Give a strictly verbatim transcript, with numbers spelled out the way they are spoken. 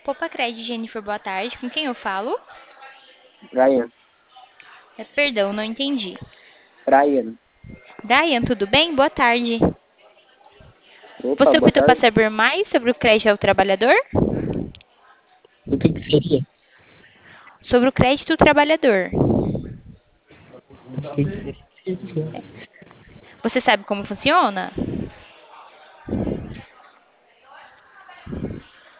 Popacred, Jennifer, boa tarde. Com quem eu falo? Brian. É, perdão, não entendi. Brian. Brian, tudo bem? Boa tarde. Opa, Você boa optou para tarde. saber mais sobre o crédito ao trabalhador? O que que seria? Sobre o crédito ao trabalhador. O que que seria? Você sabe como funciona?